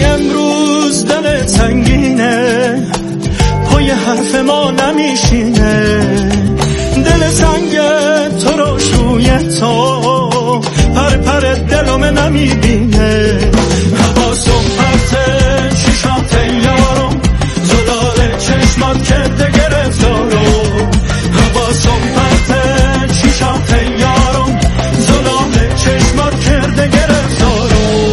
امروز دل سنگینه، پای حرف ما نمیشینه، دل سنگ تو رو شوی تو پر دلم نمیبینه. حواسم پرته چشات یارم، زلال چشمات کرده گرفتارم. حواسم پرته چشات یارم، زلال چشمات کرده گرفتارم.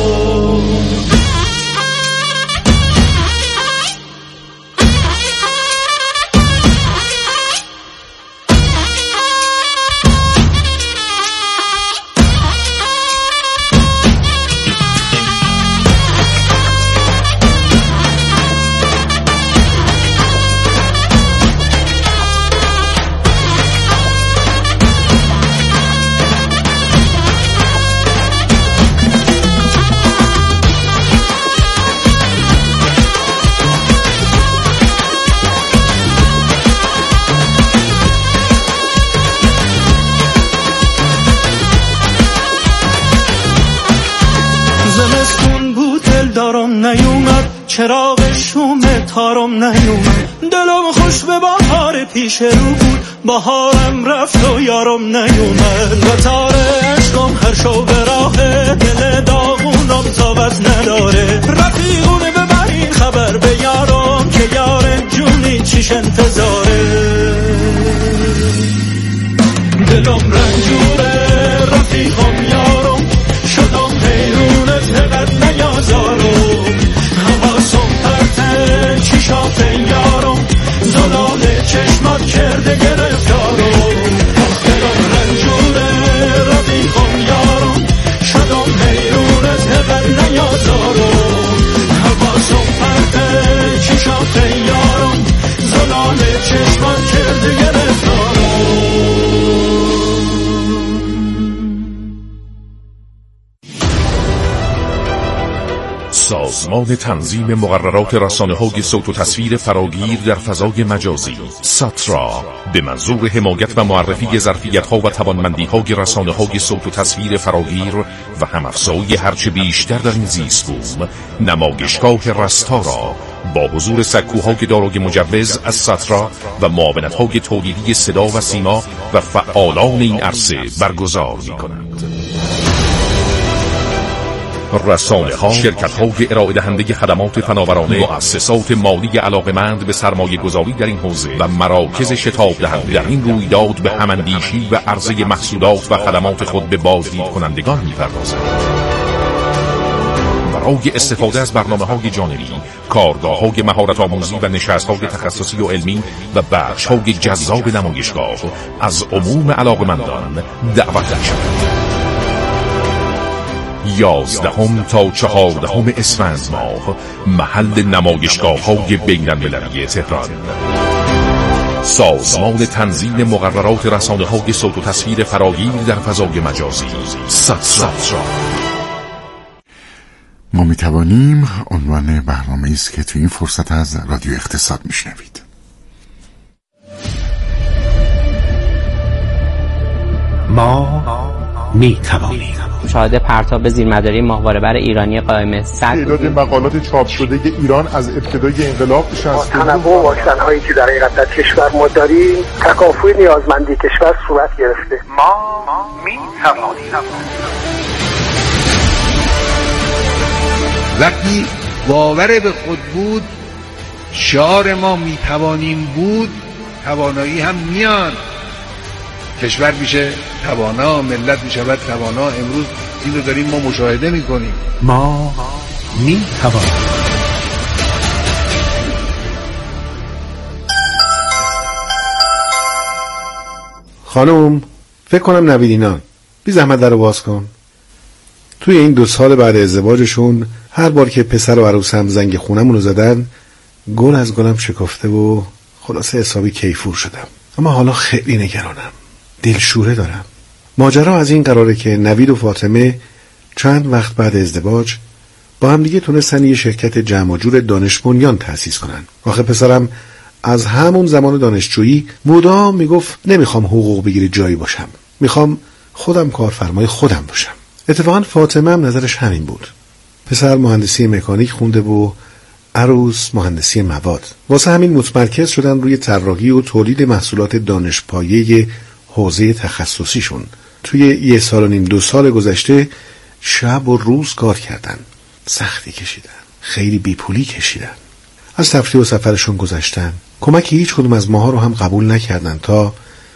چراغ شوم تارم نیومد، دلم خوش به بهار پیش رو بود، بهارم رفت و یارم نیومد. و تار عشقم هر شو به راه دل داغونم ثابت نداره. رفیقونه ببرین خبر به یارم که یار جونی چیش انتظاره. دلم رنجوره رفیقم یارم، شدم حیرونت هقد نیازارم. حواسم پرته چشات یارم، زلال چشمات کرده گرفتارم. دلم رنجوره رفیقم یارم، شدم حیرونت هقد نیازارم. حواسم پرته چشات یارم، زلال چشمات کرده گرفتارم. سازمان تنظیم مقررات رسانه‌های صوت و تصویر فراگیر در فضای مجازی ساترا به منظور حمایت و معرفی ظرفیت‌ها و توانمندی‌های رسانه‌های صوت و تصویر فراگیر و هم‌افزایی هرچه بیشتر در این زیست بوم، نمایشگاه رستا را با حضور سکوهای دارای مجوز از ساترا و معاونت‌های تولیدی صدا و سیما و فعالان این عرصه برگزار می‌کنند. رسانه‌ها، شرکت‌های ارائه دهنده خدمات فناورانه، مؤسسات مالی علاقه‌مند به سرمایه‌گذاری در این حوزه و مراکز شتاب دهنده در این رویداد به هم‌اندیشی و عرضه محصولات و خدمات خود به بازدید کنندگان می‌پردازند. برای استفاده از برنامه‌های جانبی، کارگاه‌های مهارت‌آموزی و نشست‌های تخصصی و علمی و بخش‌های جذاب نمایشگاه از عموم علاقه‌مندان دعوت می‌شود. 11 تا 14 اسفند ماه محل نمایشگاه‌های بین‌المللی تهران. سازمان تنظیم مقررات رسانه‌های صوت و تصویر فراگیر در فضای مجازی ساترا. ما میتوانیم عنوان برنامه‌ای است که تو این فرصت از رادیو اقتصاد میشنوید. ما میتوانیم. مشاهده پرتاب زیرمداری ماهواره‌بر ایرانی قائم 100 تعداد مقالات چاپ شده ایران از ابتدای انقلاب با تنوع واکسن‌هایی که در حقیقت کشور ما داریم، تکافؤ نیازمندی کشور صورت گرفته. ما میتوانیم. وقتی باور به خود بود، شعار ما میتوانیم بود، توانایی هم میاد. کشور میشه توانا، ملت میشود توانا. امروز این رو داریم ما مشاهده میکنیم. ما میتوانیم. خانم، فکر کنم نویدینان، بی زحمت در رو باز کن. توی این 2 سال بعد ازدواجشون هر بار که پسر و عروسم زنگ خونمونو زدن، گل از گلم شکفته و خلاصه حسابی کیفور شدم. اما حالا خیلی نگرانم، دلشوره دارم. ماجرا از این قراره که نوید و فاطمه چند وقت بعد ازدواج با هم دیگه تونستن یه شرکت جمع و جور دانش بنیان تأسیس کنن. آخه پسرم از همون زمان دانشجویی مدام میگفت نمیخوام حقوق بگیری جایی باشم، میخوام خودم کارفرمای خودم باشم. اتفاقا فاطمه هم نظرش همین بود. پسر مهندسی مکانیک خونده و عروس مهندسی مواد. واسه همین متمرکز شدن روی طراحی و تولید محصولات دانشپایه حوزه تخصصیشون. توی 1 سال و نیم 2 سال گذشته شب و روز کار کردن، سختی کشیدن، خیلی بیپولی کشیدن، از تفریح و سفرشون گذشتن، کمک هیچ کدوم از ماها رو هم قبول نکردن تا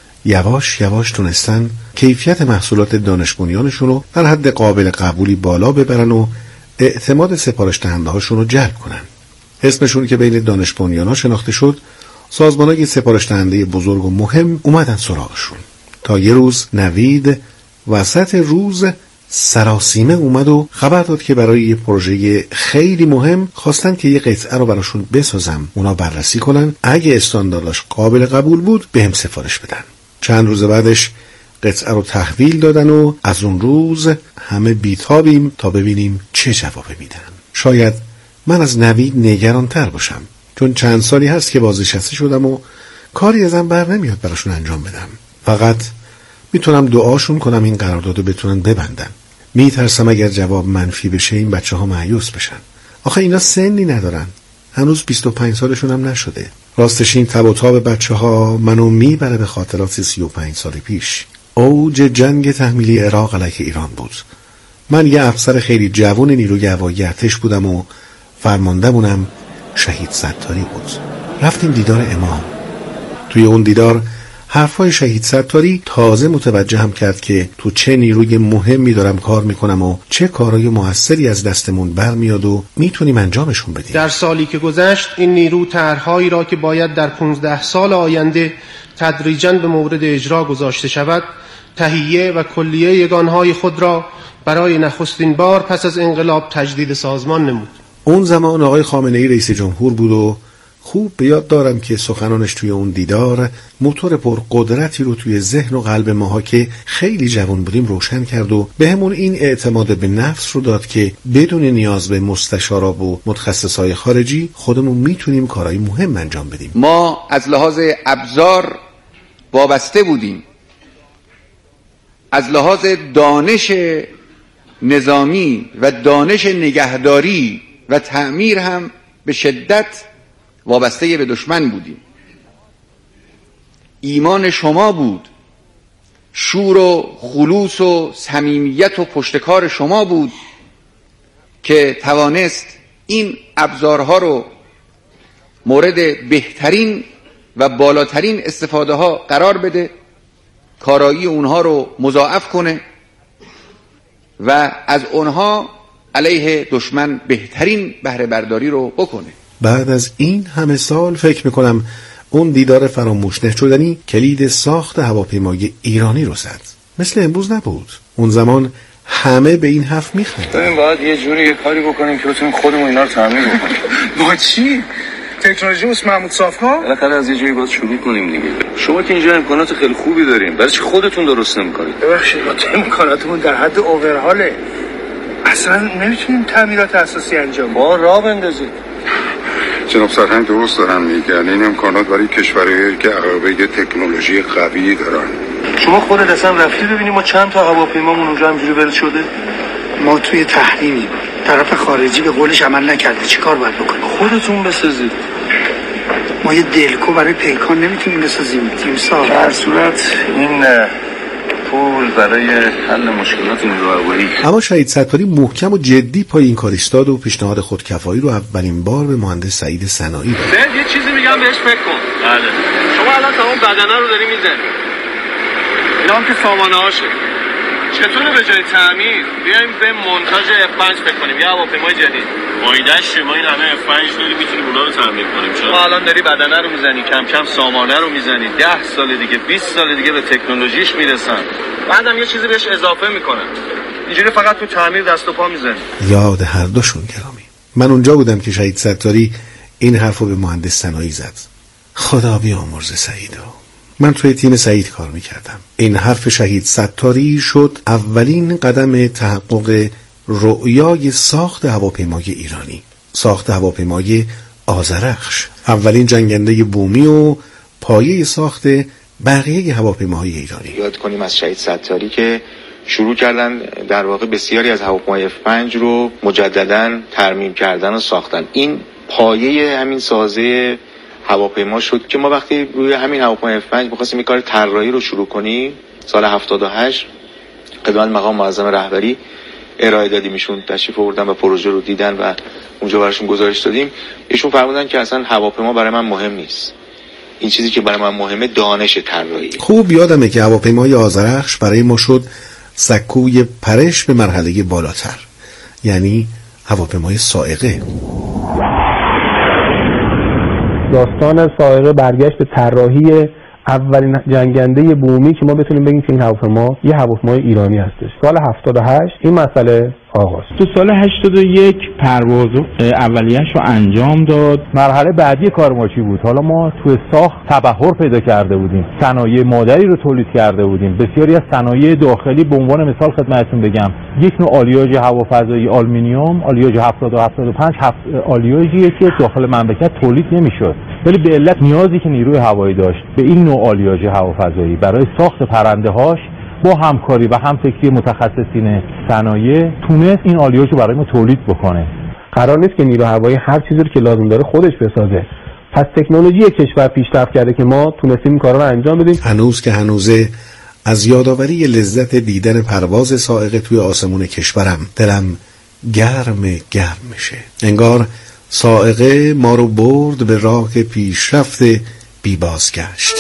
یواش یواش تونستن کیفیت محصولات دانش بنیانشون رو در حد قابل قبولی بالا ببرن و اعتماد سفارش دهنده هاشون رو جلب کنن. اسمشون که بین دانش بنیان‌ها شناخته شد، سازمان‌های سفارش دهنده بزرگ و مهم اومدن سراغشون. تا یه روز نوید وسط روز سراسیمه اومد و خبر داد که برای یه پروژه خیلی مهم خواستن که یه قطعه رو براشون بسازم، اونا بررسی کنن، اگه استاندارداش قابل قبول بود بهم سفارش بدن. چند روز بعدش قطعه رو تحویل دادن و از اون روز همه بیتابیم تا ببینیم چه جوابی میدن. شاید من از نوید نگران‌تر باشم، چون چند سالی هست که بازنشسته شدم و کاری ازم بر نمیاد براشون انجام بدم. فقط میتونم دعاشون کنم این قراردادو بتونن ببندن. میترسم اگر جواب منفی بشه این بچه‌ها مایوس بشن. آخه اینا سنی ندارن، هنوز 25 سالشون هم نشده. راستش این تب و تاب بچه‌ها منو میبره به خاطرات 35 سال پیش. اوج جنگ تحمیلی عراق علیه ایران بود. من یه افسر خیلی جوان نیروی هوایی ارتش بودم و فرمانده‌مونم شهید ستاری بود. رفتیم دیدار امام. توی اون دیدار حرفای شهید ستاری تازه متوجهم کرد که تو چه نیروی مهمی دارم کار میکنم و چه کارهای موثری از دستمون برمیاد و میتونیم انجامشون بدیم. در سالی که گذشت این نیرو طرح‌هایی را که باید در 15 سال آینده تدریجاً به مورد اجرا گذاشته شود، تهیه و کلیه یگانهای خود را برای نخستین بار پس از انقلاب تجدید سازمان نمود. اون زمان آقای خامنه‌ای رئیس جمهور بود و خوب به یاد دارم که سخنانش توی اون دیدار موتور پرقدرتی رو توی ذهن و قلب ماها که خیلی جوان بودیم روشن کرد و به همون این اعتماد به نفس رو داد که بدون نیاز به مستشارا و متخصصای خارجی خودمون میتونیم کارهای مهم انجام بدیم. ما از لحاظ ابزار وابسته بودیم، از لحاظ دانش نظامی و دانش نگهداری و تعمیر هم به شدت وابسته به دشمن بودیم. ایمان شما بود، شور و خلوص و صمیمیت و پشتکار شما بود که توانست این ابزارها رو مورد بهترین و بالاترین استفاده ها قرار بده، کارایی اونها رو مضاعف کنه و از اونها علیه دشمن بهترین بهره برداری رو بکنه. بعد از این همه سال فکر میکنم اون دیدار فراموش نشدنی کلید ساخت هواپیمای ایرانی رو زد. مثل امروز نبود. اون زمان همه به این حرف میخوند. ببین باید یه جوری یه کاری بکنیم که بتونیم خودمون اینا رو تعمیر بکنیم. با چی؟ تکنولوژی واسه محمود صاف‌ها؟ بالاخره از یه جایی باید شروع کنیم دیگه. شما که اینجا امکانات خیلی خوبی دارین، برای چی خودتون درست نمی‌کنید؟ ببخشید ما امکاناتمون در حد اوورهاله. اصلا نمیتونیم تعمیرات اساسی انجام بدیم. راه بندازید. جناب سرهنگ درست دارن میگن، این امکانات برای کشورهایی که عقبه تکنولوژی قوی دارن. شما خودت اصلا رفتی ببینیم ما چند تا هواپیمامون اونجا همجوری ورد شده؟ ما توی تحریمیم، طرف خارجی به قولش عمل نکرده، چیکار باید بکنیم؟ خودتون بسازید. ما یه دلکو برای پیکان نمیتونیم بسازیم تیمسار. در صورت این پول برای حل مشکلات نیروی هوایی. اما شهید ستاری محکم و جدی پای این کار ایستاد و پیشنهاد خودکفایی رو اولین بار به مهندس سعید سنایی داد. یه چیزی میگم بهش فکر کن. بله. شما الان تمام بدنه رو داری میزنی. اینا هم که سامانه‌هاشه. چطوره به جای تعمیر بیایم به مونتاژ F5 فکر کنیم، یه هواپیمای جدید. مایدش ما این همه F5 داریم میتونیم اونا رو تعمیر کنیم. چرا؟ ما الان داری بدنه رو میزنی، کم کم سامانه رو میزنی، 10 سال دیگه 20 سال دیگه به تکنولوژیش میرسن. بعدم یه چیزی بهش اضافه میکنن. اینجوری فقط تو تعمیر دست و پا میزنی. یاد هر دوشون گرامی. من اونجا بودم که شهید ستاری این حرفو به مهندس سنایی زد. خدا بیامرزه سعیدو. من توی تیم سعید کار میکردم. این حرف شهید ستاری شد اولین قدم تحقق رؤیای ساخت هواپیمای ایرانی، ساخت هواپیمای آذرخش، اولین جنگنده بومی و پایه ساخت بقیه هواپیماهای ایرانی. یاد کنیم از شهید ستاری که شروع کردن در واقع بسیاری از هواپیمای F5 رو مجددا ترمیم کردن و ساختن. این پایه همین سازه هواپیما شد که ما وقتی روی همین هواپیمای F5 می‌خواستیم یک کار طراحی رو شروع کنیم سال 78 خدمت مقام معظم رهبری ارائه دادیم، ایشون تشریف آوردن و پروژه رو دیدن و اونجا براشون گزارش دادیم. ایشون فرمودن که اصلا هواپیما برای من مهم نیست، این چیزی که برای من مهمه دانش طراحی. خوب یادمه که هواپیمای آذرخش برای ما شد سکوی پرش به مرحله بالاتر، یعنی هواپیمای صاعقه. داستان صاعقه برگشت به طراحی اولین جنگنده بومی که ما بتونیم بگیم که این هواپیما یه هواپیمای ایرانی هستش. سال 78 این مسئله آغاز. تو سال 81 پرواز اولیه‌اش رو انجام داد. مرحله بعدی کار ما چی بود؟ حالا ما تو ساخت تبحر پیدا کرده بودیم، صنایع مادری رو تولید کرده بودیم. بسیاری از صنایع داخلی، به عنوان مثال خدمتتون بگم، یک نوع آلیاژ هوافضایی آلومینیوم، آلیاژ 70 و 75 آلیاژیه که داخل مملکت تولید نمی‌شد، ولی به علت نیازی که نیروی هوایی داشت به این نوع آلیاژ هوافضایی برای ساخت پرنده‌هاش با همکاری و همفکری متخصصین صنایع تونست این آلیاژ رو برای ما تولید بکنه. قرار نیست که نیروی هوایی هر چیزی رو که لازم داره خودش بسازه. پس تکنولوژی کشور پیشرفت کرده که ما تونستیم این کارا رو انجام بدیم. هنوز که هنوزه از یادآوری لذت دیدن پرواز صاعقه توی آسمون کشورم دلم گرم میشه. انگار صاعقه ما رو برد به راه پیشرفت بی بازگشت.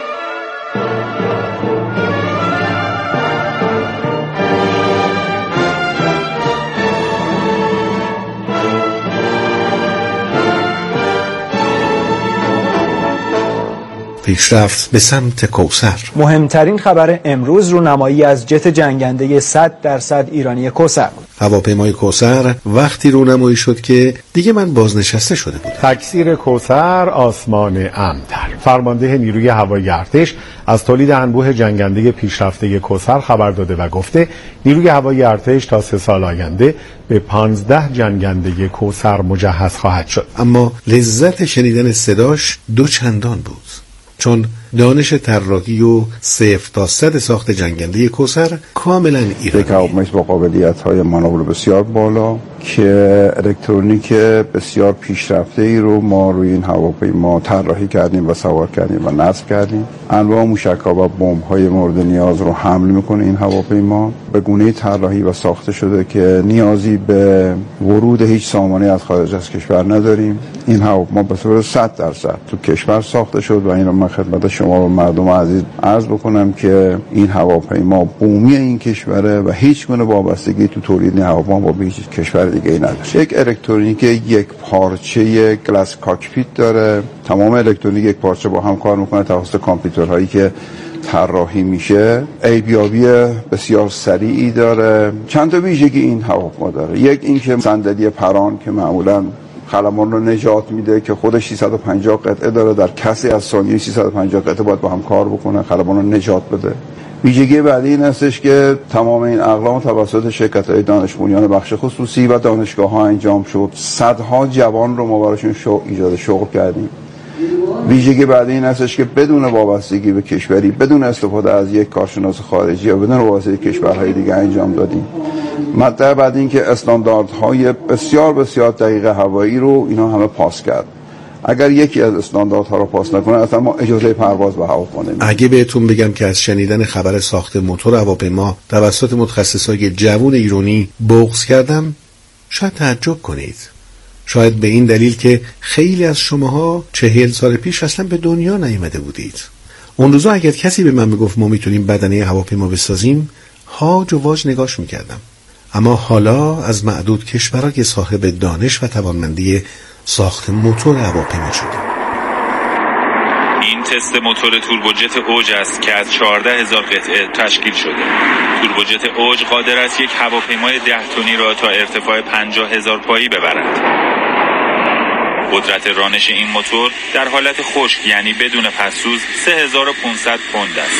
پیشرفت به سمت کوثر. مهمترین خبر امروز رونمایی از جت جنگنده 100% ایرانی کوثر. هواپیمای کوثر وقتی رونمایی شد که دیگه من بازنشسته شده بودم. تکثیر کوثر آسمان امن‌تر. فرمانده نیروی هوایی ارتش از تولید انبوه جنگنده پیشرفته کوثر خبر داده و گفته نیروی هوایی ارتش تا 3 سال آینده به 15 جنگنده کوثر مجهز خواهد شد. اما لذت شنیدن صداش دو چندان بود، چون دانش طراحی و 0 تا 100 ساخت جنگنده کوثر کاملا ایرانی. یک هواپیمای با قابلیت‌های مانور بسیار بالا که الکترونیک بسیار پیشرفته‌ای رو ما روی این هواپیما طراحی کردیم و سوار کردیم و نصب کردیم. انواع موشک‌ها و بمب‌های مورد نیاز رو حمل می‌کنه این هواپیما. به گونه‌ای طراحی و ساخته شده که نیازی به ورود هیچ سامانه‌ای از خارج از کشور نداریم. این هواپیما به صورت 100% تو کشور ساخته شد و این رو من خدمت شما و مردم عزیز عرض بکنم که این هواپیما بومی این کشوره و هیچ گونه وابستگی تو تولید این هواپیما با هیچ کشور دیگه نداره. یک الکترونیک یک پارچه گلاس کاکپیت داره. تمام الکترونیک یک پارچه با هم کار میکنه توسط کامپیوترهایی که طراحی میشه. ایبیابی بسیار سریعی داره. چند تا ویژگی این هواپیما داره. یک اینکه صندلی پران که معمولا خلبان رو نجات میده که خودش 350 قطعه داره، در کسی از ثانیه 350 قطعه باید با هم کار بکنه، خلبان رو نجات بده. ویژگی بعدی این هستش که تمام این اقلام توسط شرکت‌های دانش بنیان بخش خصوصی و دانشگاه‌ها انجام شد. صدها جوان رو ما براشون ایجاد شغل کردیم. ویژگی بعدی این هستش که بدون وابستگی به کشوری، بدون استفاده از یک کارشناس خارجی و بدون وابستگی به کشورهای دیگه انجام دادیم. مطلب بعد این که استانداردهای بسیار بسیار دقیق هوایی رو اینا همه پاس کرد. اگر یکی از استانداردها رو پاس نکنه اصلا ما اجازه پرواز به هواپیما نمیدیم. اگه بهتون بگم که از شنیدن خبر ساخت موتور هواپیما توسط متخصصای جوان ایرانی بغض کردم شاید تعجب کنید. شاید به این دلیل که خیلی از شماها 40 سال پیش اصلا به دنیا نیامده بودید. اون روزا اگر کسی به من میگفت ما میتونیم بدنه هواپیما بسازیم هاج و واج نگاش میکردم. اما حالا از معدود کشورها که صاحب دانش و توانمندی ساخت موتور هواپیما شدیم. این تست موتور توربوجت اوج است که از 14,000 قطعه تشکیل شده. توربوجت اوج قادر است یک هواپیمای 10 تنی را تا ارتفاع 50,000 پایی ببرد. قدرت رانش این موتور در حالت خشک یعنی بدون پسسوز 3,500 پوند است.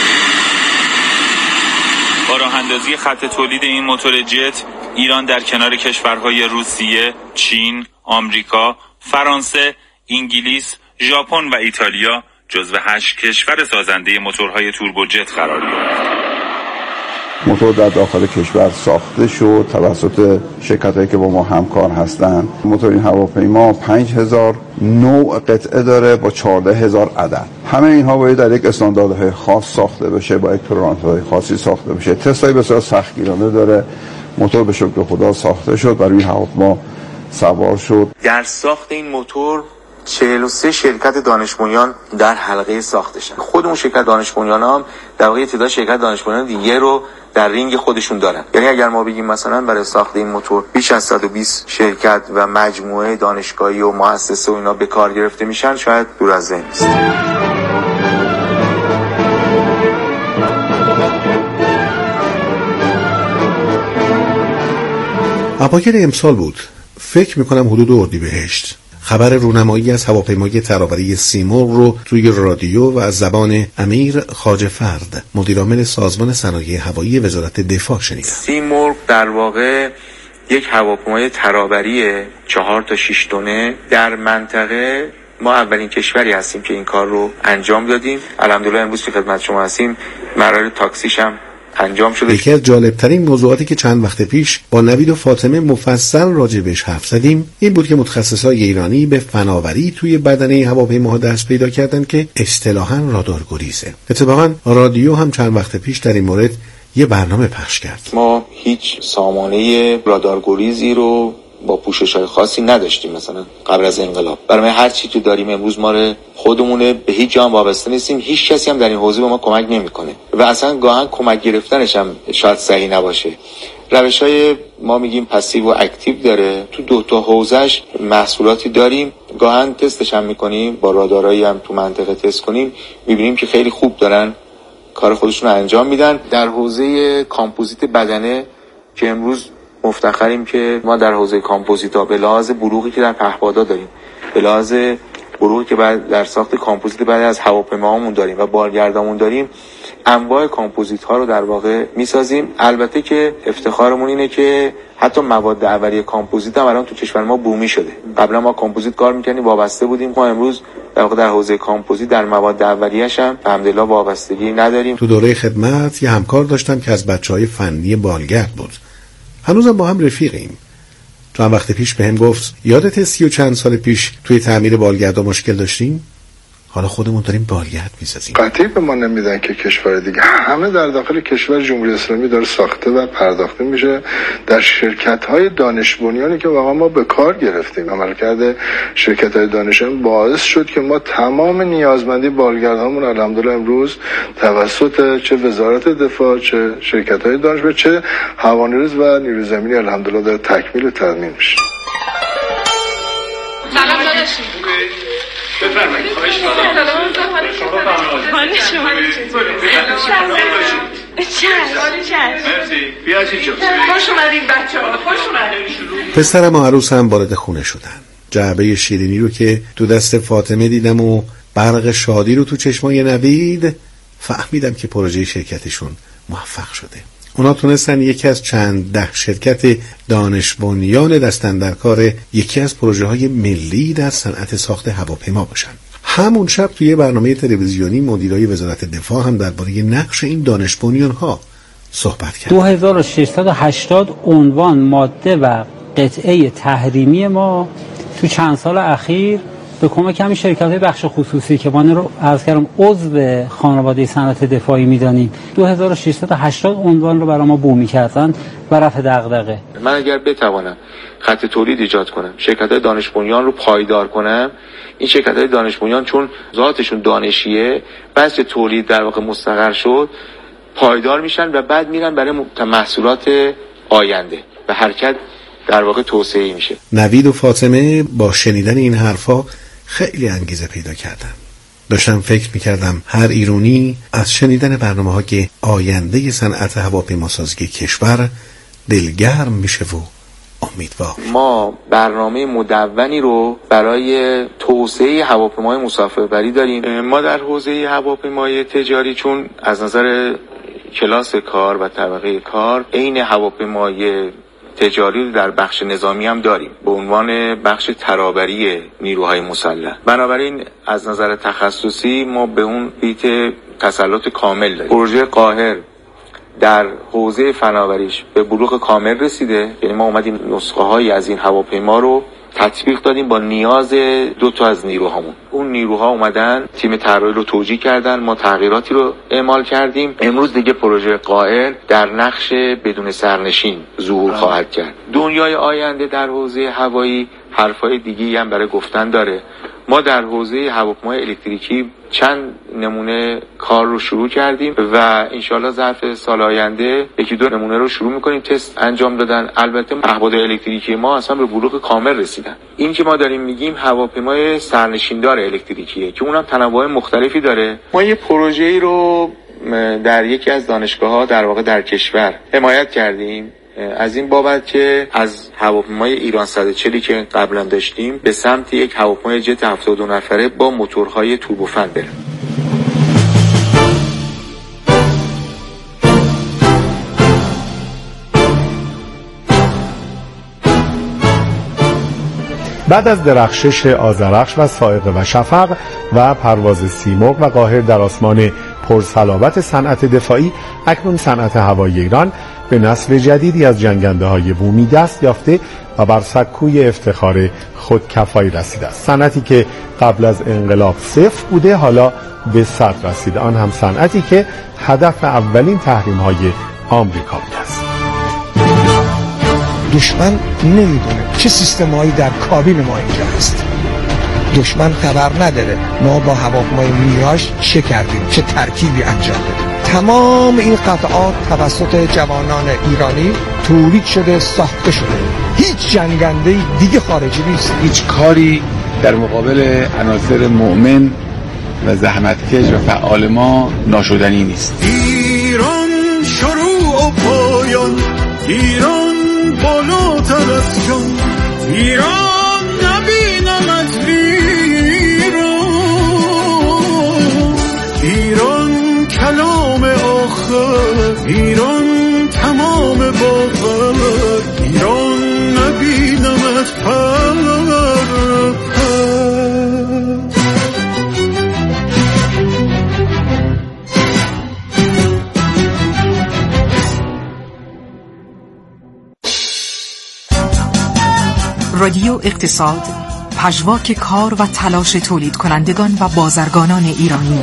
با راه اندازی خط تولید این موتور جت، ایران در کنار کشورهای روسیه، چین، آمریکا، فرانسه، انگلیس، ژاپن و ایتالیا جزو 8 کشور سازنده موتورهای توربوجت قرار گرفت. موتور در داخل کشور ساخته شد توسط شرکت‌هایی که با ما همکار هستند. موتور این هواپیما 5000 نوع قطعه داره با 14000 عدد. همه اینها باید در یک استانداردهای خاص ساخته بشه، با یک تولرانس‌های خاصی ساخته بشه. تست‌های بسیار سختگیرانه داره. موتور به شکر خدا ساخته شد و روی هواپیما سوار شد. در ساخت این موتور 43 شرکت دانش بنیان در حلقه ساختشن. خودمون شرکت دانش بنیان هم در واقع تعداد شرکت دانش بنیان دیگه رو در رینگ خودشون دارن. یعنی اگر ما بگیم مثلا برای ساخت این موتور بیش از 120 شرکت و مجموعه دانشگاهی و مؤسسه و اینا به کار گرفته میشن، شاید دور از ذهن است. اواخر امسال بود، فکر میکنم حدود اردیبهشت، خبر رونمایی از هواپیمای ترابری سیمرغ رو توی رادیو و از زبان امیر خواجه فرد، مدیرعامل سازمان صنایع هوایی وزارت دفاع شنیدم. سیمرغ در واقع یک هواپیمای ترابری 4 تا 6 تنه در منطقه. ما اولین کشوری هستیم که این کار رو انجام دادیم. الحمدلله امروز که خدمت شما هستیم مراحل تاکسیش هم انجام شده. یکی از جالبترین موضوعاتی که چند وقت پیش با نوید و فاطمه مفصل راجع بهش حرف زدیم این بود که متخصصای ایرانی به فناوری توی بدنه هواپیماها دست پیدا کردن که اصطلاحاً رادارگریزه. اتفاقاً رادیو هم چند وقت پیش در این مورد یه برنامه پخش کرد. ما هیچ سامانه رادارگریزی رو با پوشش‌های خاصی نداشتیم مثلا قبل از انقلاب. برای هر چی تو داریم امروز ما خودمونه، به هیچ جا وابسته نیستیم، هیچ کسی هم در این حوزه به ما کمک نمیکنه و اصلا گاهن کمک گرفتنش هم شاید صحیح نباشه. روش‌های ما میگیم پسیو و اکتیو داره. تو دو تا حوزه‌اش محصولاتی داریم، گاهن تستش هم میکنیم، با رادارایی هم تو منطقه تست کنیم، میبینیم که خیلی خوب دارن کار خودشون رو انجام میدن. در حوزه کامپوزیت بدنه که امروز مفتخریم که ما در حوزه کامپوزیت‌ها به لحاظ بلوغی که در پهپادها داریم، به لحاظ بلوغی که در ساخت کامپوزیت بعد از هواپیماهامون داریم و بالگردامون داریم، انواع کامپوزیت ها رو در واقع میسازیم. البته که افتخارمون اینه که حتی مواد اولیه کامپوزیت هم الان تو کشور ما بومی شده. قبلا ما کامپوزیت کار می‌کردیم، وابسته بودیم. ما امروز در واقع در حوزه کامپوزیت در مواد اولیه‌اش هم الحمدلله وابستگی نداریم. تو دوره خدمت یه همکار داشتم که از بچه‌های فنی بالگرد بود. هنوزم با هم رفیقیم. چند وقت پیش بهم گفت یادت 30 و چند سال پیش توی تعمیر بالگردا مشکل داشتیم؟ حالا خودمون داریم بالگرد می‌سازیم. قطعی به ما نمیدن که کشور دیگه، همه در داخل کشور جمهوری اسلامی داره ساخته و پرداخته میشه در شرکت‌های دانش بنیانی که واقعا ما به کار گرفتیم. عملکرد شرکت‌های دانش بنیان باعث شد که ما تمام نیازمندی بالگردهامون الحمدلله امروز توسط چه وزارت دفاع، چه شرکت‌های دانش بنیان، چه هوانیروز و نیروی زمینی الحمدلله داره تکمیل و تضمین میشه. سلام داداشی. بفرمایید. خواهش می‌کنم. پسرم و عروسم وارد خونه شدن. جعبه شیرینی رو که تو دست فاطمه دیدم و برق شادی رو تو چشمای نوید، فهمیدم که پروژه شرکتشون موفق شده. اونا تونستن یکی از چند ده شرکت دانش بنیان دست‌اندرکار یکی از پروژه‌های ملی در صنعت ساخت هواپیما باشن. همون شب توی برنامه تلویزیونی مدیرای وزارت دفاع هم درباره نقش این دانش بنیان‌ها صحبت کرد. 2680 عنوان ماده و قطعه تحریمی ما تو چند سال اخیر به کمک همین شرکت‌های بخش خصوصی که ما رو عرض کردم عضو خانواده صنعت دفاعی می‌دانیم 2680 عنوان رو برای ما بومی کردن و رفع دغدغه. من اگر بتوانم خط تولید ایجاد کنم، شرکت‌های دانش بنیان رو پایدار کنم، این شرکت‌های دانش بنیان چون ذاتشون دانشیه، بس تولید در واقع مستقر شد، پایدار میشن و بعد میرن برای محصولات آینده و حرکت در واقع توسعه میشه. نوید و فاطمه با شنیدن این حرفا خیلی انگیزه پیدا کردن. داشتم فکر میکردم هر ایرانی از شنیدن برنامه‌ها که آینده صنعت هواپیماسازی کشور دلگرم میشه و امیدوار. ما برنامه مدونی رو برای توسعه هواپیمای مسافربری داریم. ما در حوزه هواپیمای تجاری چون از نظر کلاس کار و طبقه کار عین هواپیمای تجاری در بخش نظامی هم داریم به عنوان بخش ترابری نیروهای مسلح. بنابراین از نظر تخصصی ما به اون بیت تسلط کامل داریم. پروژه قاهر در حوزه فناوریش به بلوغ کامل رسیده. یعنی ما اومدیم نسخه هایی از این هواپیما رو تطبیق دادیم با نیاز 2 تا از نیروهامون. اون نیروها اومدن تیم طراحی رو توجیه کردن، ما تغییراتی رو اعمال کردیم. امروز دیگه پروژه قائل در نقش بدون سرنشین ظهور خواهد کرد. دنیای آینده در حوزه هوایی حرفای دیگه‌ای هم برای گفتن داره. ما در حوزه هواپیمای الکتریکی چند نمونه کار رو شروع کردیم و انشالله ظرف سال آینده 1-2 نمونه رو شروع میکنیم تست انجام دادن. البته اهواز الکتریکی ما اصلا به بلوغ کامل رسیدن. این که ما داریم میگیم هواپیمای سرنشیندار الکتریکیه که اونم تنوع مختلفی داره. ما یه پروژه‌ای رو در یکی از دانشگاه‌ها در واقع در کشور حمایت کردیم از این بابت که از هواپیمای ایران 140 که قبلا داشتیم به سمت یک هواپیمای جت 72 نفره با موتورهای توربوفن بریم. بعد از درخشش آذرخش و صاعقه و شفق و پرواز سیمرغ و قاهر در آسمان پرصلابت صنعت دفاعی، اکنون صنعت هوایی ایران به نسل جدیدی از جنگنده های بومی دست یافته و بر سکوی افتخار خودکفایی رسیده است. صنعتی که قبل از انقلاب 0 بوده حالا به 100 رسیده، آن هم صنعتی که هدف اولین تحریم های آمریکا بوده است. دشمن نمیدونه چه سیستمایی در کابین ما اینجا هست. دشمن خبر نداره ما با هواپیمای میراژ چه کردیم، چه ترکیبی انجام دادیم. تمام این قطعات توسط جوانان ایرانی تولید شده، ساخته شده. هیچ جنگنده دیگه خارجی نیست. هیچ کاری در مقابل عناصر مؤمن و زحمتکش و فعال ما ناشدنی نیست. ایران شروع و پایان، ایران بالاتر از جان، ایران نبینمت ایران کلام آخر، ایران تمام باور، ایران نبینمت پر. رادیو اقتصاد، پژواک کار و تلاش تولید کنندگان و بازرگانان ایرانی.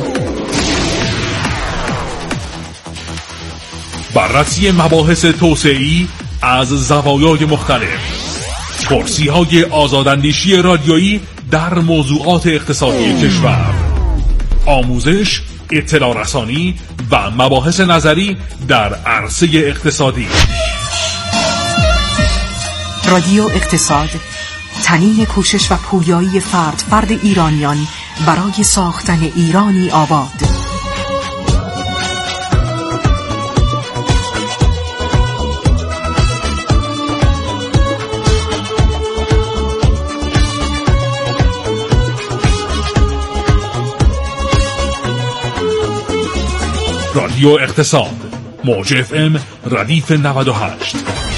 بررسی مباحث توسعه‌ای از زوایای مختلف، پرسی‌های آزاداندیشی رادیویی در موضوعات اقتصادی کشور، آموزش، اطلاع رسانی و مباحث نظری در عرصه اقتصادی. رادیو اقتصاد، تنین کوشش و پویایی فرد ایرانیان برای ساختن ایرانی آباد. رادیو اقتصاد، موج FM ردیف 98.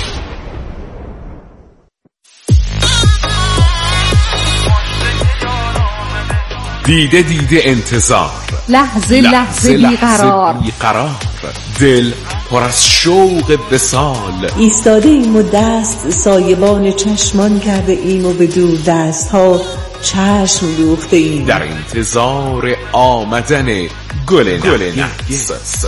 دیده دیده انتظار، لحظه لحظه بیقرار، دل پر از شوق وصال. ایستاده ایم و دست سایبان چشمان کرده ایم و به دور دست ها چشم دوخته ایم در انتظار آمدن گل نرگس.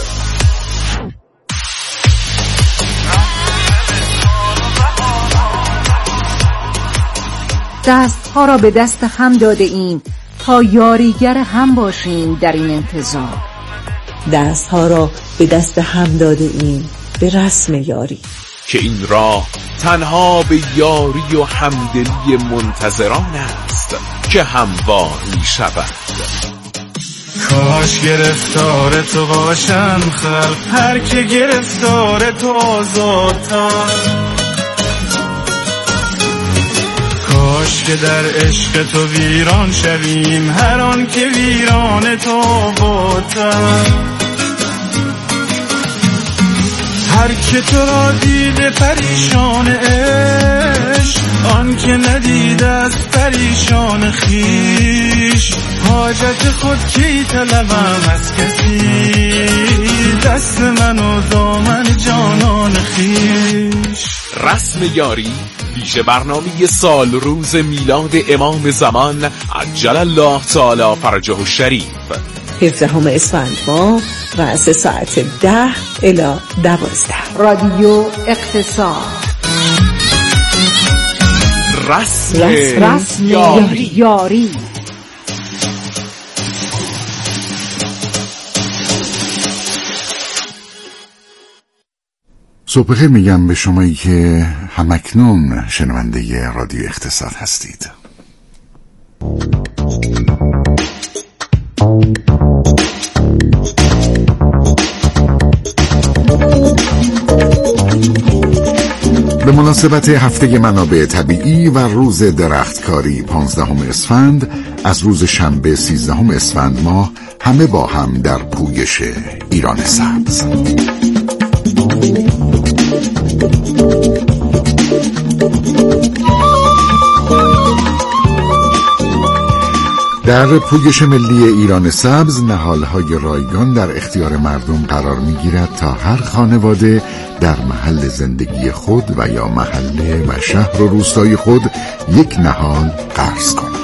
دست ها را به دست هم داده ایم تا یاریگر هم باشیم در این انتظار. دست ها را به دست هم داده ایم به رسم یاری، که این راه تنها به یاری و همدلی منتظران است که هموار می شود. کاش گرفتار تو باشم خلق، هر که گرفتار تو آزادتر. کاش که در عشق تو ویران شویم، هر آن که ویران تو آبادتر. هر که تو را دیده پریشان عشق، آن که ندیده از پریشان خیش حاجت خود کی طلبم از کسی دست من و دامن جانان خیش. رسم یاری ویژه برنامه سال روز میلاد امام زمان عجل الله تعالی فرجه الشریف 17 اسفند ماه و 3 ساعت 10 الی 12. رادیو اقتصاد. رسم یاری. صبح بخیر میگم به شمایی که همکنون شنونده رادیو اقتصاد هستید. به مناسبت هفته منابع طبیعی و روز درختکاری 15 اسفند از روز شنبه 13 اسفند ماه همه با هم در پویش ایران سبز. در پویش ملی ایران سبز نهال‌های رایگان در اختیار مردم قرار می‌گیرد تا هر خانواده در محل زندگی خود و یا محله و شهر و روستای خود یک نهال غرس کند.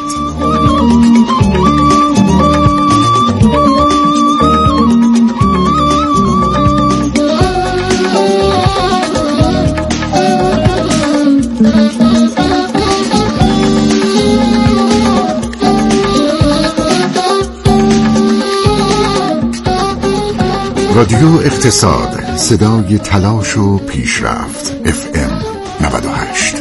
رادیو اقتصاد، صدای تلاش و پیشرفت. FM 98.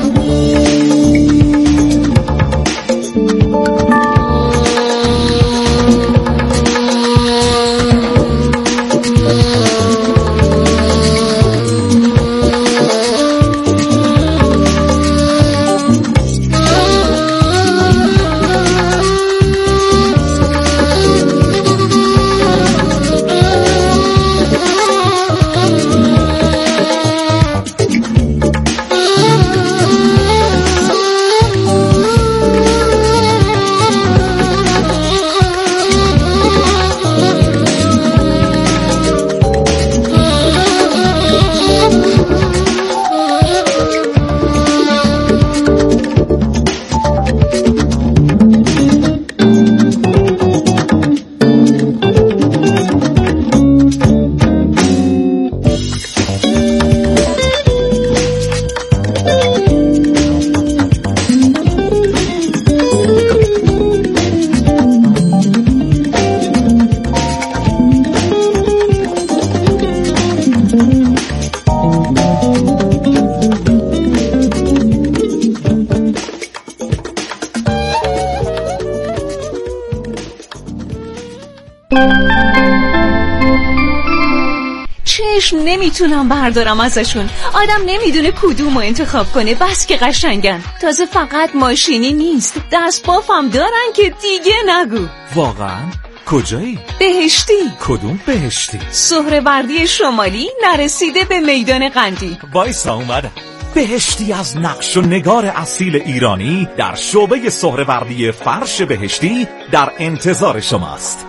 چشم نمیتونم بردارم ازشون. آدم نمیدونه کدومو انتخاب کنه، بس که قشنگن. تازه فقط ماشینی نیست، دست بافم دارن که دیگه نگو. واقعا؟ کجایی؟ بهشتی. کدوم بهشتی؟ سهروردی شمالی نرسیده به میدان قندی. وایسا اومدم. بهشتی از نقش و نگار اصیل ایرانی در شعبه سهروردی فرش بهشتی در انتظار شماست.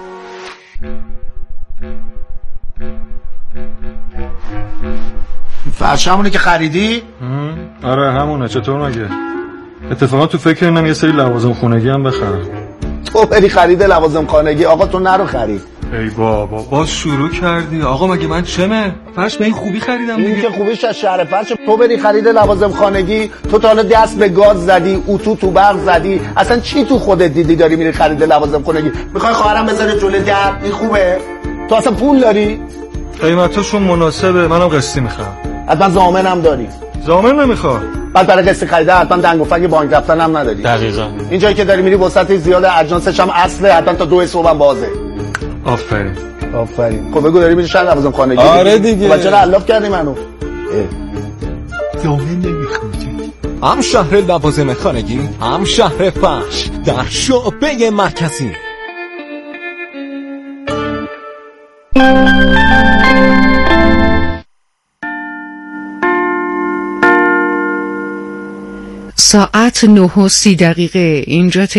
فرش همونه که خریدی؟ آره همونه. چطور مگه؟ اتفاقا تو فکر اینم یه سری لوازم خونگی هم بخرم. تو بری خرید لوازم خانگی؟ آقا تو نرو خرید. ای بابا باز شروع کردی. آقا مگه من چمه؟ فرش به این خوبی خریدم دیگه. این که خوبیش از شهر فرش. تو بری خرید لوازم خانگی، تو تا حالا دست به گاز زدی، اتو تو برق زدی، اصلا چی تو خودت دیدی داری میری خرید لوازم خانگی؟ میخوای خواهرم بذاره جلوی در؟ این خوبه؟ تو اصلا پول داری؟ قیمتاشون مناسبه، منم قسطی میخوام. حتما ضامنم داری؟ ضامن نمیخوام. بعد برای قسط خریده حتما دنگ و فنگ بانک رفتن هم نداری. دقیقاً. این جایی که داری میری وسط زیاد اجناسش هم اصله، حتما تا 2 صبح هم بازه. آفرین. خب بگو داری میری شهر لوازم خانگی؟ آره دیگه. بچه را علاف کردی منو. ضامن نمیخوام. هم شهر لوازم خانگی، هم شهر فرش در شعبه مرکزی. ساعت 9:30 اینجا